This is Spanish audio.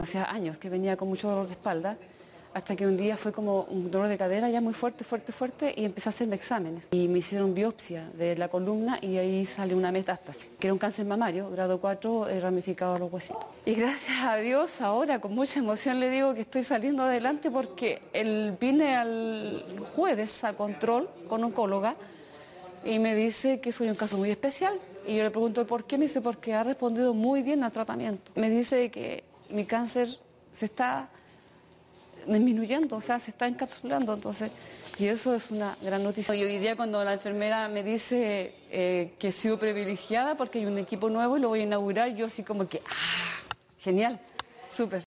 Hacía años que venía con mucho dolor de espalda, hasta que un día fue como un dolor de cadera ya muy fuerte, y empecé a hacerme exámenes. Y me hicieron biopsia de la columna y ahí salió una metástasis, que era un cáncer mamario, grado 4, ramificado a los huesitos. Y gracias a Dios ahora con mucha emoción le digo que estoy saliendo adelante porque vine al jueves a control con oncóloga y me dice que soy un caso muy especial. Y yo le pregunto por qué, me dice porque ha respondido muy bien al tratamiento. Me dice que mi cáncer se está disminuyendo, o sea, se está encapsulando, entonces, y eso es una gran noticia. Y hoy día cuando la enfermera me dice que he sido privilegiada porque hay un equipo nuevo y lo voy a inaugurar, yo así como que, genial, súper.